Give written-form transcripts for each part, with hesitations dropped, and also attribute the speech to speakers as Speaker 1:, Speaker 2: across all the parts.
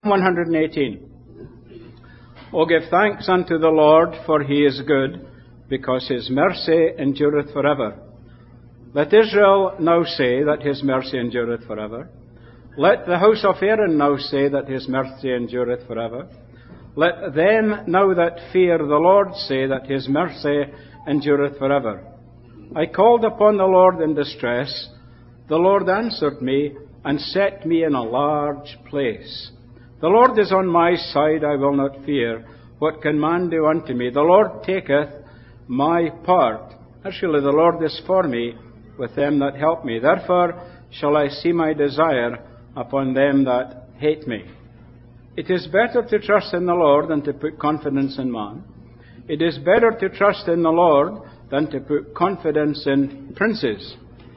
Speaker 1: 118. O give thanks unto the Lord, for he is good, because his mercy endureth forever. Let Israel now say that his mercy endureth forever. Let the house of Aaron now say that his mercy endureth forever. Let them now that fear the Lord say that his mercy endureth forever. I called upon the Lord in distress. The Lord answered me and set me in a large place. The Lord is on my side, I will not fear. What can man do unto me? The Lord taketh my part. Surely the Lord is for me with them that help me. Therefore shall I see my desire upon them that hate me. It is better to trust in the Lord than to put confidence in man. It is better to trust in the Lord than to put confidence in princes.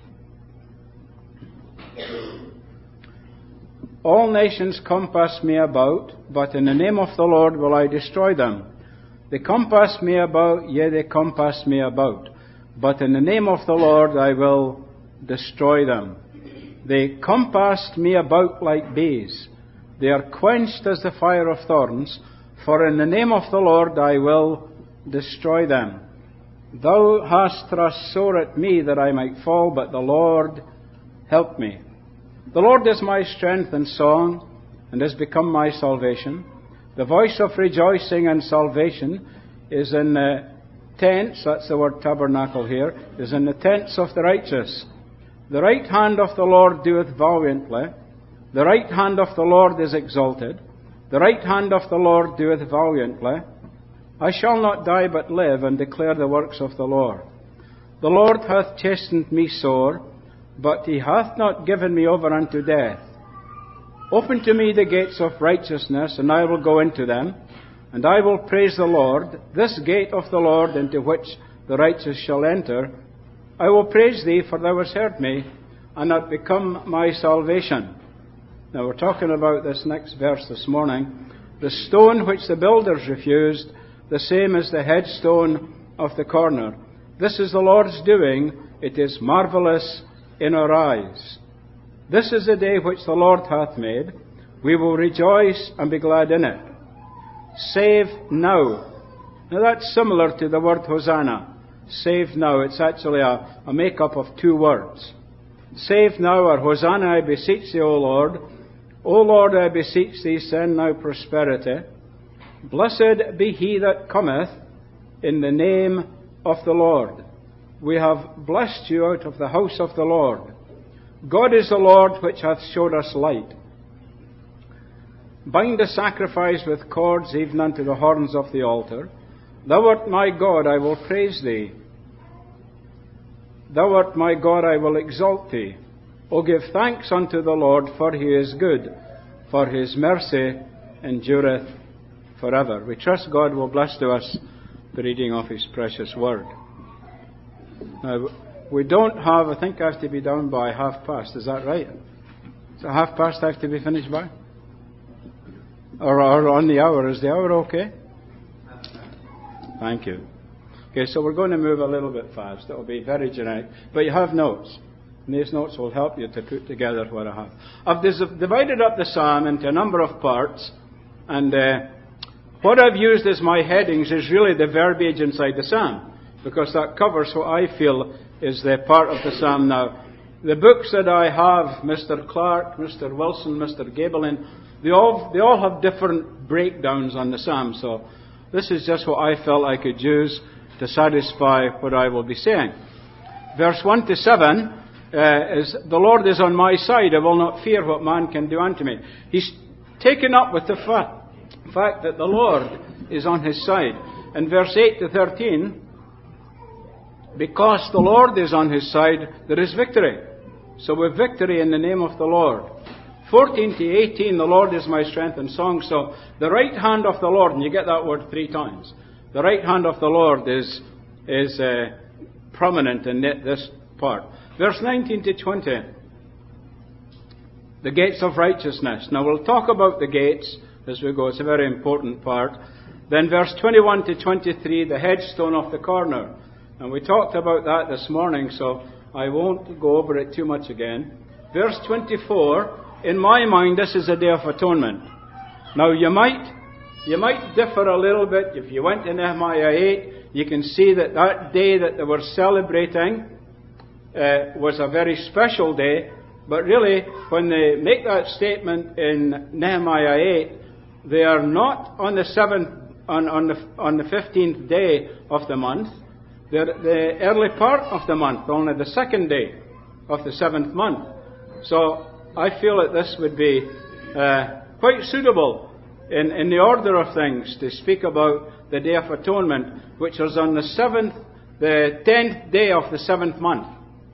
Speaker 1: All nations compass me about, but in the name of the Lord will I destroy them. They compass me about, yea, they compass me about, but in the name of the Lord I will destroy them. They compassed me about like bees. They are quenched as the fire of thorns, for in the name of the Lord I will destroy them. Thou hast thrust sore at me that I might fall, but the Lord helped me. The Lord is my strength and song, and has become my salvation. The voice of rejoicing and salvation is in the tents, that's the word tabernacle here, is in the tents of the righteous. The right hand of the Lord doeth valiantly. The right hand of the Lord is exalted. The right hand of the Lord doeth valiantly. I shall not die but live and declare the works of the Lord. The Lord hath chastened me sore, but he hath not given me over unto death. Open to me the gates of righteousness, and I will go into them, and I will praise the Lord. This gate of the Lord into which the righteous shall enter, I will praise thee, for thou hast heard me, and art become my salvation. Now we're talking about this next verse this morning. The stone which the builders refused, the same is the headstone of the corner. This is the Lord's doing. It is marvelous in our eyes. This is the day which the Lord hath made. We will rejoice and be glad in it. Save now. Now that's similar to the word Hosanna. Save now. It's actually a make-up of two words. Save now, or Hosanna, I beseech thee, O Lord. O Lord, I beseech thee, send now prosperity. Blessed be he that cometh in the name of the Lord. We have blessed you out of the house of the Lord. God is the Lord which hath showed us light. Bind the sacrifice with cords even unto the horns of the altar. Thou art my God, I will praise thee. Thou art my God, I will exalt thee. O give thanks unto the Lord, for he is good, for his mercy endureth forever. We trust God will bless to us the reading of his precious word. Now, we don't have, I think I have to be down by past. Is that right? So past I have to be finished by? Or on the hour. Is the hour okay? Thank you. Okay, so we're going to move a little bit fast. It will be very generic. But you have notes. And these notes will help you to put together what I have. I've divided up the psalm into a number of parts. And what I've used as my headings is really the verbiage inside the psalm, because that covers what I feel is the part of the psalm now. The books that I have, Mr. Clark, Mr. Wilson, Mr. Gabelin, they all have different breakdowns on the psalm. So this is just what I felt I could use to satisfy what I will be saying. Verse 1 to 7 is, the Lord is on my side, I will not fear what man can do unto me. He's taken up with the fact that the Lord is on his side. And verse 8 to 13, because the Lord is on his side, there is victory. So with victory in the name of the Lord. 14 to 18, the Lord is my strength and song. So the right hand of the Lord, and you get that word 3 times. The right hand of the Lord is prominent in this part. Verse 19 to 20, the gates of righteousness. Now we'll talk about the gates as we go. It's a very important part. Then verse 21 to 23, the headstone of the corner. And we talked about that this morning, so I won't go over it too much again. Verse 24, in my mind, this is a day of atonement. Now you might differ a little bit. If you went to Nehemiah 8, you can see that that day that they were celebrating was a very special day. But really, when they make that statement in Nehemiah 8, they are not on the 15th day of the month. They're the early part of the month, only the second day of the 7th month. So I feel that this would be quite suitable in the order of things to speak about the Day of Atonement, which was on the 10th day of the 7th month.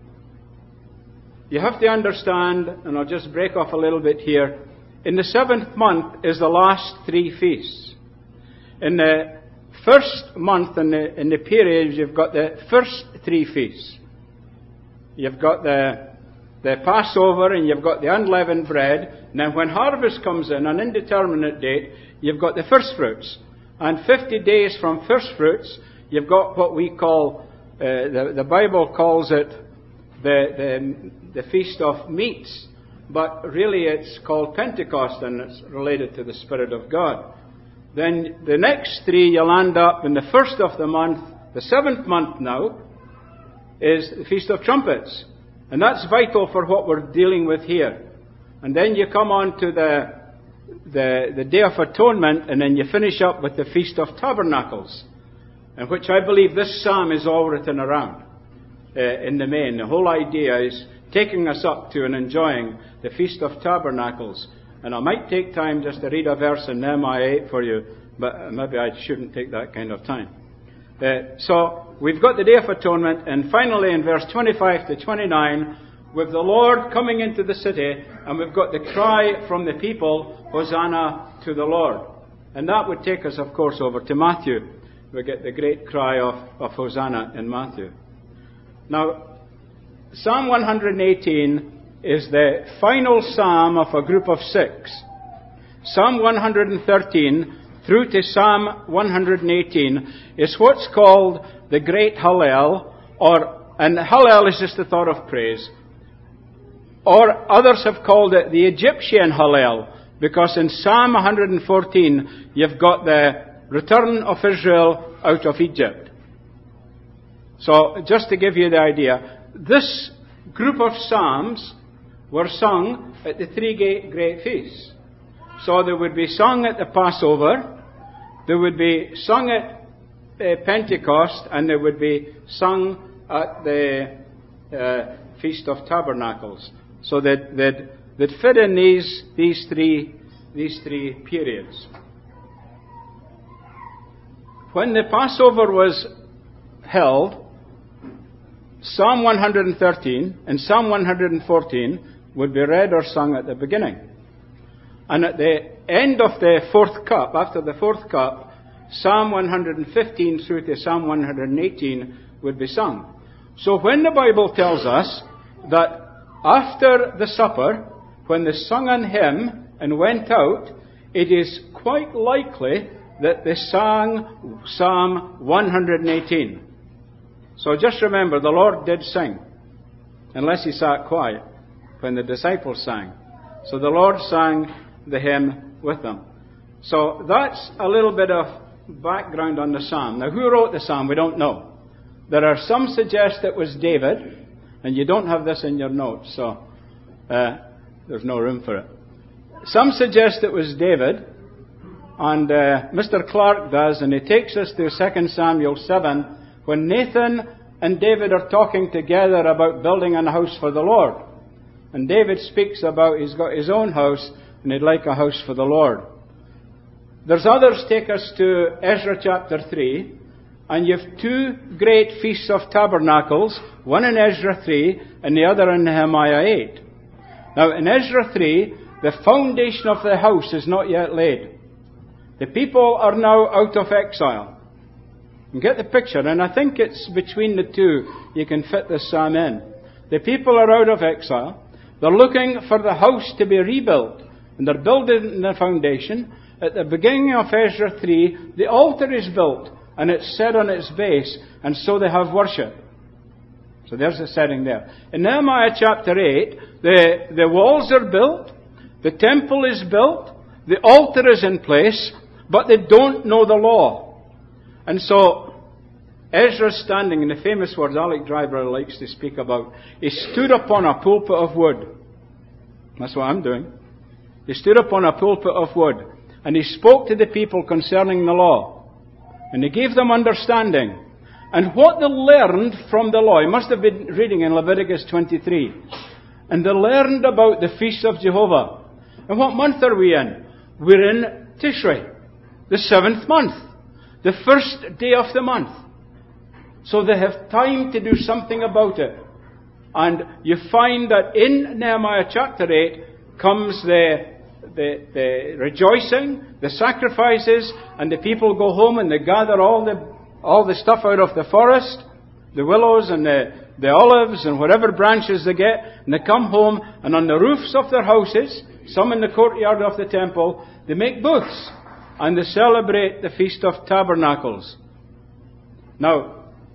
Speaker 1: You have to understand, and I'll just break off a little bit here, in the 7th month is the last 3 feasts. In the first month, in the period, you've got the first 3 feasts. You've got the Passover, and you've got the unleavened bread. And then when harvest comes in, an indeterminate date, you've got the first fruits. And 50 days from first fruits, you've got what we call, the Bible calls it the Feast of Meats. But really it's called Pentecost, and it's related to the Spirit of God. Then the next 3, you'll end up in the first of the month, the 7th month now, is the Feast of Trumpets. And that's vital for what we're dealing with here. And then you come on to the Day of Atonement, and then you finish up with the Feast of Tabernacles, in which I believe this psalm is all written around in the main. The whole idea is taking us up to and enjoying the Feast of Tabernacles. And I might take time just to read a verse in Nehemiah 8 for you, but maybe I shouldn't take that kind of time. So we've got the Day of Atonement, and finally in verse 25 to 29, with the Lord coming into the city, and we've got the cry from the people, Hosanna to the Lord. And that would take us, of course, over to Matthew. We get the great cry of Hosanna in Matthew. Now, Psalm 118 is the final psalm of a group of 6. Psalm 113 through to Psalm 118 is what's called the Great Hallel, and Hallel is just the thought of praise. Or others have called it the Egyptian Hallel, because in Psalm 114 you've got the return of Israel out of Egypt. So just to give you the idea, this group of psalms were sung at the 3 great feasts. So they would be sung at the Passover, they would be sung at Pentecost, and they would be sung at the Feast of Tabernacles. So they'd fit in these three periods. When the Passover was held, Psalm 113 and Psalm 114 would be read or sung at the beginning. And at the end of the 4th cup, after the 4th cup, Psalm 115 through to Psalm 118 would be sung. So when the Bible tells us that after the supper, when they sung an hymn and went out, it is quite likely that they sang Psalm 118. So just remember, the Lord did sing, unless he sat quiet when the disciples sang. So the Lord sang the hymn with them. So that's a little bit of background on the psalm. Now, who wrote the psalm? We don't know. There are some suggest it was David, and you don't have this in your notes, so there's no room for it. Some suggest it was David, and Mr. Clark does, and he takes us to 2 Samuel 7, when Nathan and David are talking together about building a house for the Lord. And David speaks about he's got his own house, and he'd like a house for the Lord. There's others take us to Ezra chapter 3, and you have 2 great feasts of tabernacles, one in Ezra 3 and the other in Nehemiah 8. Now in Ezra 3, the foundation of the house is not yet laid. The people are now out of exile. You get the picture, and I think it's between the two you can fit this psalm in. The people are out of exile. They're looking for the house to be rebuilt, and they're building the foundation. At the beginning of Ezra 3, the altar is built, and it's set on its base, and so they have worship. So there's the setting there. In Nehemiah chapter 8, the walls are built, the temple is built, The altar is in place, but they don't know the law. And so, Ezra's standing, in the famous words Alec Driver likes to speak about, he stood upon a pulpit of wood. That's what I'm doing. He stood upon a pulpit of wood, and he spoke to the people concerning the law. And he gave them understanding. And what they learned from the law, he must have been reading in Leviticus 23. And they learned about the feast of Jehovah. And what month are we in? We're in Tishrei, the 7th month, the first day of the month. So they have time to do something about it. And you find that in Nehemiah chapter 8 comes the rejoicing, the sacrifices, and the people go home and they gather all the stuff out of the forest, the willows and the olives and whatever branches they get, and they come home, and on the roofs of their houses, some in the courtyard of the temple, they make booths, and they celebrate the Feast of Tabernacles. Now,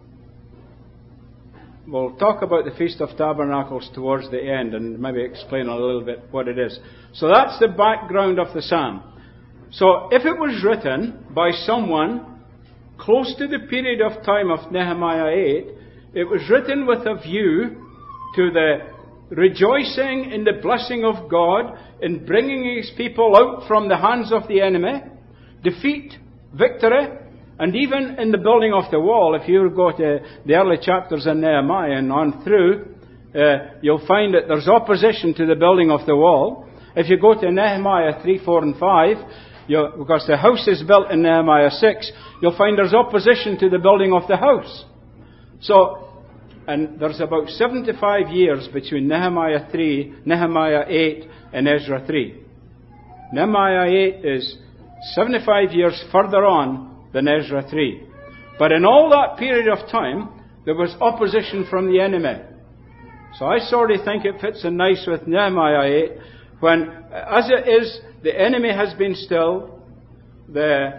Speaker 1: we'll talk about the Feast of Tabernacles towards the end and maybe explain a little bit what it is. So that's the background of the psalm. So if it was written by someone close to the period of time of Nehemiah 8, it was written with a view to the rejoicing in the blessing of God in bringing His people out from the hands of the enemy, defeat, victory, and even in the building of the wall. If you go to the early chapters in Nehemiah and on through, you'll find that there's opposition to the building of the wall. If you go to Nehemiah 3, 4 and 5, because the house is built in Nehemiah 6, you'll find there's opposition to the building of the house. So, and there's about 75 years between Nehemiah 8 and Ezra 3. Nehemiah 8 is 75 years further on than Ezra 3. But in all that period of time, there was opposition from the enemy. So I sort of think it fits in nice with Nehemiah 8, when, as it is, the enemy has been stilled, the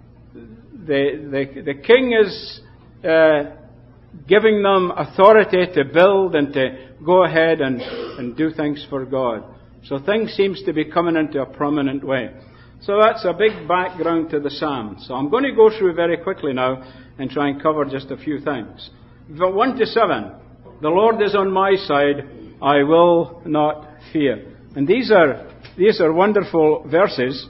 Speaker 1: king is giving them authority to build and to go ahead and do things for God. So things seems to be coming into a prominent way. So that's a big background to the psalm. So I'm going to go through very quickly now and try and cover just a few things. 1 to 7. The Lord is on my side, I will not fear. And these are wonderful verses.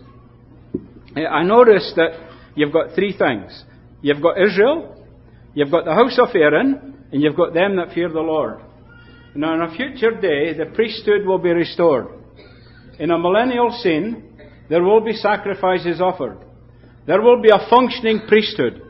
Speaker 1: I noticed that you've got three things. You've got Israel, you've got the house of Aaron, and you've got them that fear the Lord. Now, in a future day, the priesthood will be restored. In a millennial scene, there will be sacrifices offered. There will be a functioning priesthood.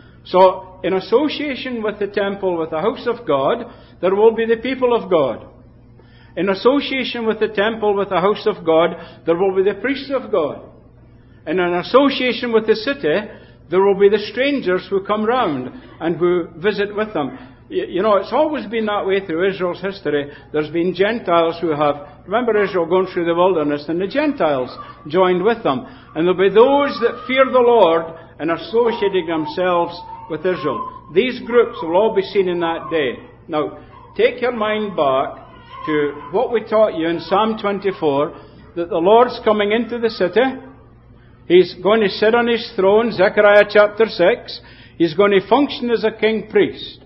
Speaker 1: So, in association with the temple, with the house of God, there will be the people of God. In association with the temple, with the house of God, there will be the priests of God. And in association with the city, there will be the strangers who come round and who visit with them. You know, it's always been that way through Israel's history. There's been Gentiles who have... Remember Israel going through the wilderness, and the Gentiles joined with them. And there'll be those that fear the Lord and associating themselves with Israel. These groups will all be seen in that day. Now, take your mind back to what we taught you in Psalm 24, that the Lord's coming into the city. He's going to sit on His throne, Zechariah chapter 6. He's going to function as a king priest.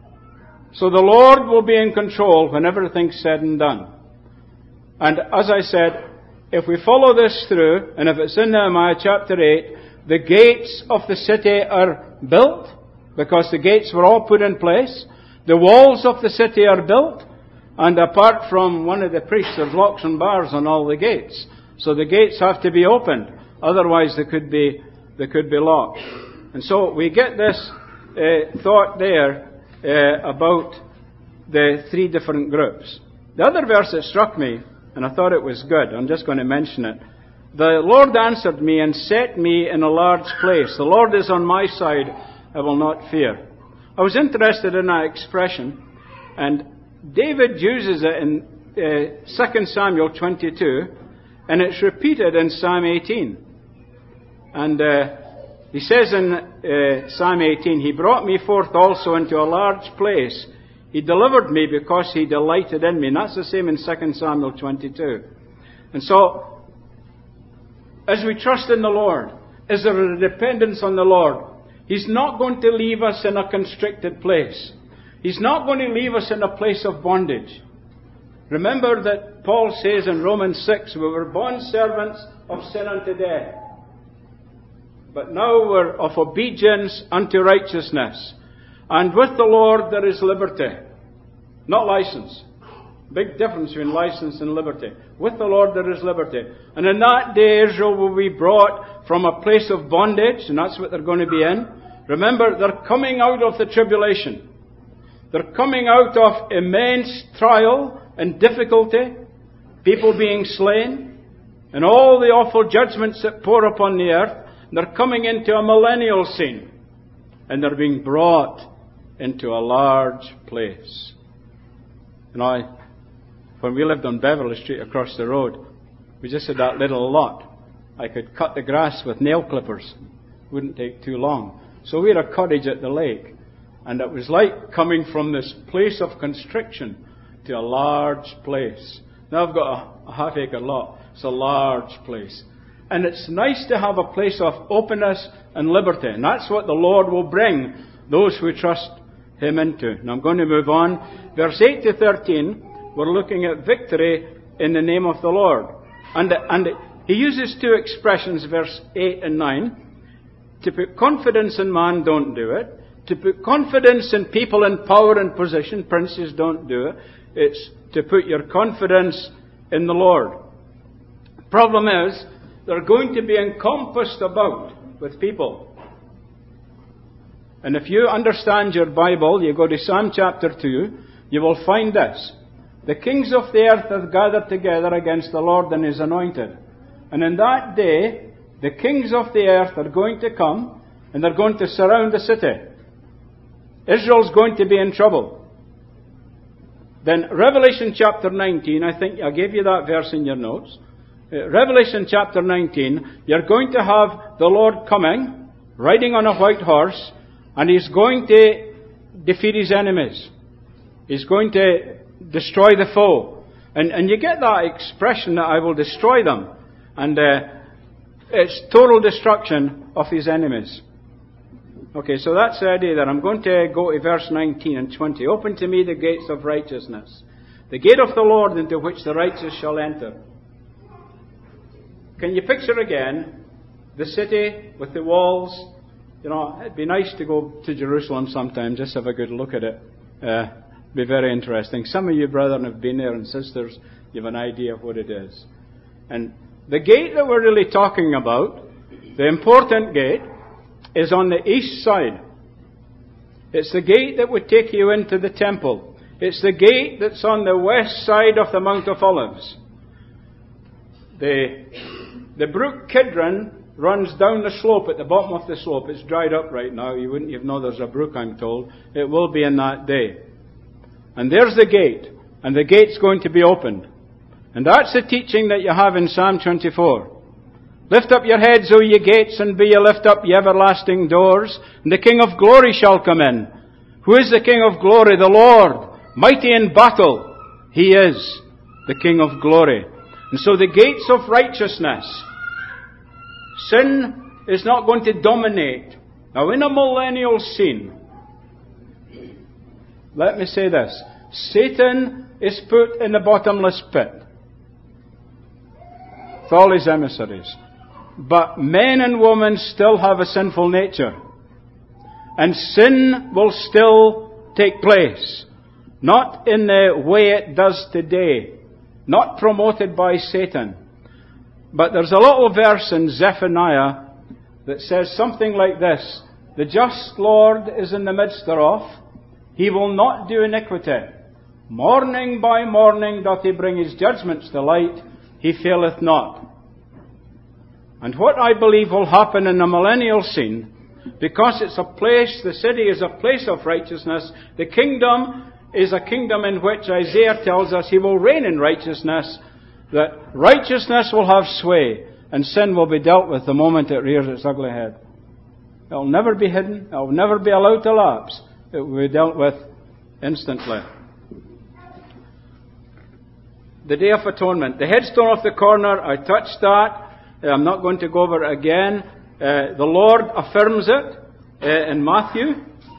Speaker 1: So the Lord will be in control when everything's said and done. And as I said, if we follow this through, and if it's in Nehemiah chapter 8, the gates of the city are built, because the gates were all put in place. The walls of the city are built, and apart from one of the priests, there's locks and bars on all the gates. So the gates have to be opened, otherwise they could be locked. And so we get this thought there about the three different groups. The other verse that struck me, and I thought it was good, I'm just going to mention it. The Lord answered me and set me in a large place. The Lord is on my side, I will not fear. I was interested in that expression, and David uses it in 2 Samuel 22, and it's repeated in Psalm 18. And he says in Psalm 18, He brought me forth also into a large place. He delivered me because He delighted in me. And that's the same in 2 Samuel 22. And so, as we trust in the Lord, is there a dependence on the Lord. He's not going to leave us in a constricted place. He's not going to leave us in a place of bondage. Remember that Paul says in Romans 6, we were bond servants of sin unto death. But now we're of obedience unto righteousness. And with the Lord there is liberty. Not license. Big difference between license and liberty. With the Lord there is liberty. And in that day Israel will be brought from a place of bondage, and that's what they're going to be in. Remember, they're coming out of the tribulation. They're coming out of immense trial and difficulty, people being slain, and all the awful judgments that pour upon the earth. They're coming into a millennial scene, and they're being brought into a large place. When we lived on Beverly Street across the road, we just had that little lot. I could cut the grass with nail clippers. Wouldn't take too long. So we had a cottage at the lake, and it was like coming from this place of constriction to a large place. Now I've got a half-acre lot. It's a large place. And it's nice to have a place of openness and liberty. And that's what the Lord will bring those who trust Him into. And I'm going to move on. Verse 8 to 13, we're looking at victory in the name of the Lord. And He uses two expressions, verse 8 and 9. To put confidence in man, don't do it. To put confidence in people in power and position, princes, don't do it. It's to put your confidence in the Lord. Problem is, they're going to be encompassed about with people. And if you understand your Bible, you go to Psalm chapter 2, you will find this. The kings of the earth have gathered together against the Lord and His anointed. And in that day, the kings of the earth are going to come, and they're going to surround the city. Israel's going to be in trouble. Then Revelation chapter 19, I think I gave you that verse in your notes. Revelation chapter 19, you're going to have the Lord coming, riding on a white horse, and He's going to defeat His enemies. He's going to destroy the foe. And you get that expression that I will destroy them. And it's total destruction of His enemies. Okay, so that's the idea there. I'm going to go to verse 19 and 20. Open to me the gates of righteousness, the gate of the Lord into which the righteous shall enter. Can you picture again the city with the walls? You know, it'd be nice to go to Jerusalem sometime, just have a good look at it. Be very interesting. Some of you brethren have been there, and sisters, you have an idea of what it is. And the gate that we're really talking about, the important gate, is on the east side. It's the gate that would take you into the temple. It's the gate that's on the west side of the Mount of Olives. The brook Kidron runs down the slope, at the bottom of the slope. It's dried up right now. You wouldn't even know there's a brook, I'm told. It will be in that day. And there's the gate. And the gate's going to be opened. And that's the teaching that you have in Psalm 24. Lift up your heads, O ye gates, and be ye lift up ye everlasting doors, and the King of glory shall come in. Who is the King of glory? The Lord, mighty in battle. He is the King of glory. And so the gates of righteousness. Sin is not going to dominate. Now in a millennial scene, let me say this. Satan is put in the bottomless pit with all his emissaries. But men and women still have a sinful nature. And sin will still take place. Not in the way it does today. Not promoted by Satan. But there's a little verse in Zephaniah that says something like this. The just Lord is in the midst thereof. He will not do iniquity. Morning by morning doth He bring His judgments to light. He faileth not. And what I believe will happen in the millennial scene, because it's a place, the city is a place of righteousness, the kingdom is a kingdom in which Isaiah tells us He will reign in righteousness, that righteousness will have sway, and sin will be dealt with the moment it rears its ugly head. It will never be hidden, it will never be allowed to lapse, it will be dealt with instantly. The Day of Atonement. The headstone of the corner, I touched that. I'm not going to go over it again. The Lord affirms it in Matthew.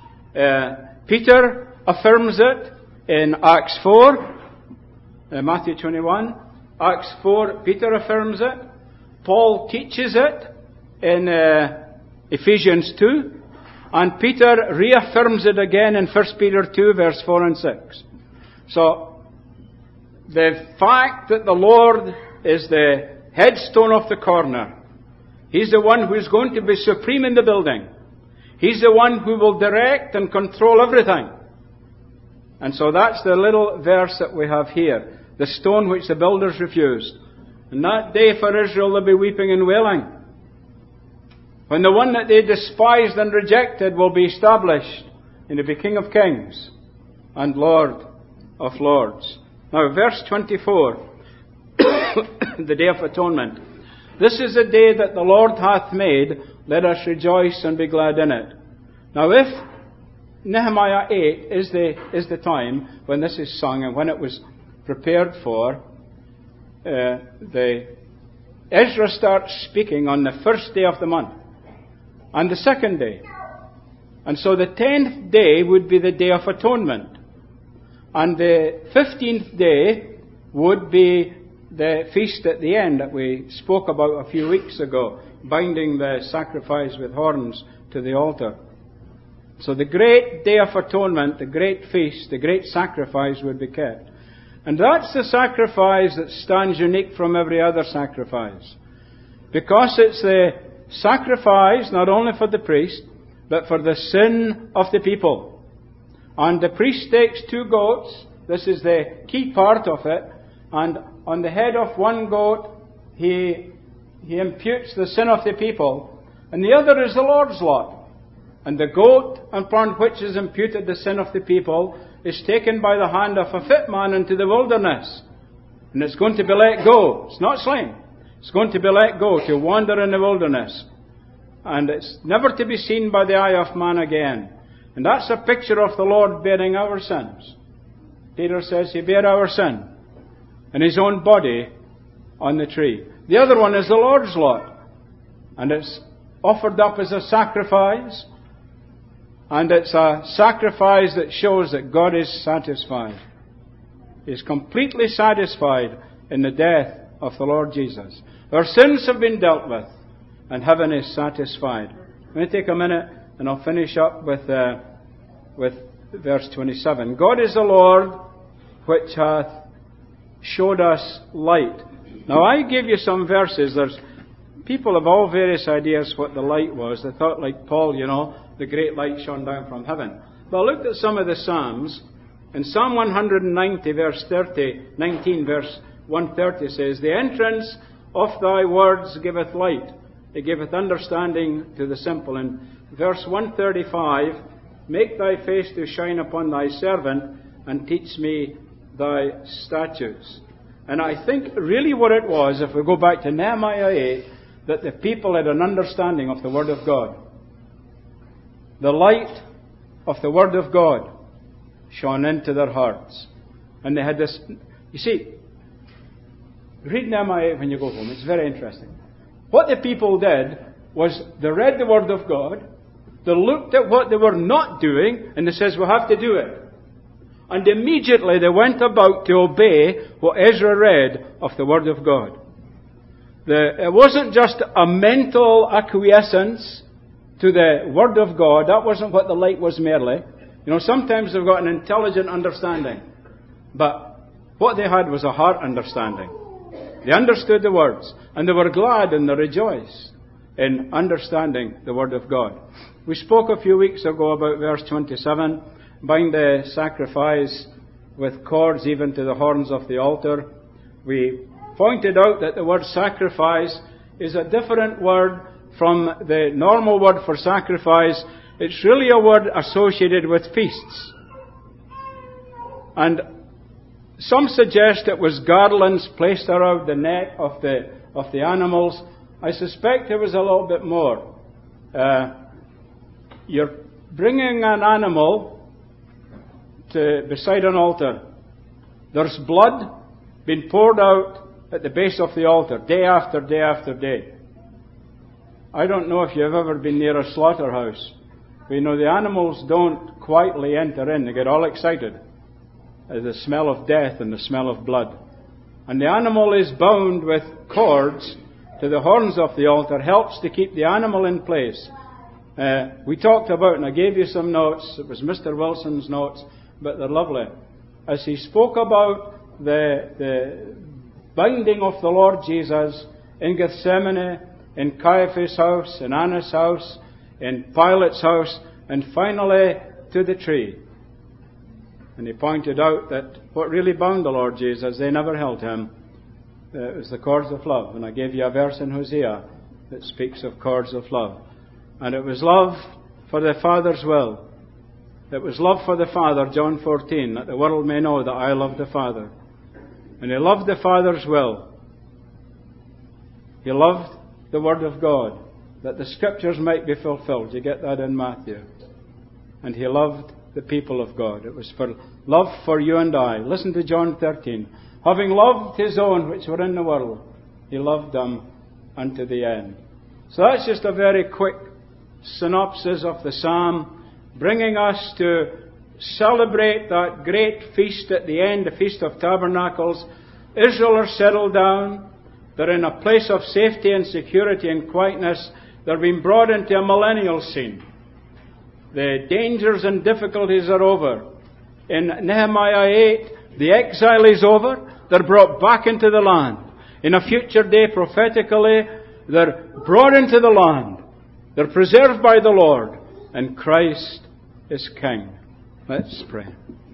Speaker 1: Peter affirms it in Acts 4. Matthew 21. Acts 4, Peter affirms it. Paul teaches it in Ephesians 2. And Peter reaffirms it again in 1 Peter 2, verse 4 and 6. So, the fact that the Lord is the headstone of the corner, He's the one who is going to be supreme in the building. He's the one who will direct and control everything. And so that's the little verse that we have here. The stone which the builders refused. And that day for Israel they'll be weeping and wailing. When the one that they despised and rejected will be established, and he'll be King of Kings and Lord of Lords. Now, verse 24, the Day of Atonement. This is the day that the Lord hath made, let us rejoice and be glad in it. Now, if Nehemiah 8 is the time when this is sung and when it was prepared for, Ezra starts speaking on the first day of the month and the second day. And so the 10th day would be the Day of Atonement. And the 15th day would be the feast at the end that we spoke about a few weeks ago, binding the sacrifice with horns to the altar. So the great Day of Atonement, the great feast, the great sacrifice would be kept. And that's the sacrifice that stands unique from every other sacrifice. Because it's the sacrifice not only for the priest, but for the sin of the people. And the priest takes 2 goats. This is the key part of it. And on the head of one goat, he imputes the sin of the people. And the other is the Lord's lot. And the goat upon which is imputed the sin of the people is taken by the hand of a fit man into the wilderness. And it's going to be let go. It's not slain. It's going to be let go to wander in the wilderness. And it's never to be seen by the eye of man again. And that's a picture of the Lord bearing our sins. Peter says He bare our sin in His own body on the tree. The other one is the Lord's lot. And it's offered up as a sacrifice. And it's a sacrifice that shows that God is satisfied. He is completely satisfied in the death of the Lord Jesus. Our sins have been dealt with, and heaven is satisfied. Let me take a minute, and I'll finish up with verse 27. God is the Lord which hath showed us light. Now, I gave you some verses. There's people have all various ideas what the light was. They thought, like Paul, the great light shone down from heaven. But I looked at some of the Psalms. In Psalm 190, verse 19, verse 130 says, The entrance of thy words giveth light. It giveth understanding to the simple. In verse 135, Make thy face to shine upon thy servant, and teach me thy statutes. And I think really what it was, if we go back to Nehemiah 8, that the people had an understanding of the Word of God. The light of the Word of God shone into their hearts. And they had this... You see, read Nehemiah 8 when you go home. It's very interesting. What the people did was they read the Word of God, they looked at what they were not doing, and they says, we have to do it. And immediately they went about to obey what Ezra read of the Word of God. It wasn't just a mental acquiescence to the Word of God. That wasn't what the light was merely. Sometimes they've got an intelligent understanding. But what they had was a heart understanding. They understood the words. And they were glad and they rejoiced in understanding the Word of God. We spoke a few weeks ago about verse 27. Bind the sacrifice with cords even to the horns of the altar. We pointed out that the word sacrifice is a different word from the normal word for sacrifice. It's really a word associated with feasts. And some suggest it was garlands placed around the neck of the animals. I suspect there was a little bit more. You're bringing an animal beside an altar. There's blood being poured out at the base of the altar, day after day after day. I don't know if you've ever been near a slaughterhouse. But you know, the animals don't quietly enter in. They get all excited at the smell of death and the smell of blood. And the animal is bound with cords to the horns of the altar, helps to keep the animal in place. We talked about, and I gave you some notes, it was Mr. Wilson's notes, but they're lovely. As he spoke about the binding of the Lord Jesus in Gethsemane, in Caiaphas' house, in Annas' house, in Pilate's house, and finally to the tree. And he pointed out that what really bound the Lord Jesus, they never held him. It was the cords of love. And I gave you a verse in Hosea that speaks of cords of love. And it was love for the Father's will. It was love for the Father, John 14, that the world may know that I love the Father. And he loved the Father's will. He loved the Word of God, that the Scriptures might be fulfilled. You get that in Matthew. And he loved the people of God. It was for love for you and I. Listen to John 13. Having loved his own which were in the world, he loved them unto the end. So that's just a very quick synopsis of the psalm, bringing us to celebrate that great feast at the end, the Feast of Tabernacles. Israel are settled down. They're in a place of safety and security and quietness. They're being brought into a millennial scene. The dangers and difficulties are over. In Nehemiah 8, the exile is over. They're brought back into the land. In a future day, prophetically, they're brought into the land. They're preserved by the Lord. And Christ is King. Let's pray.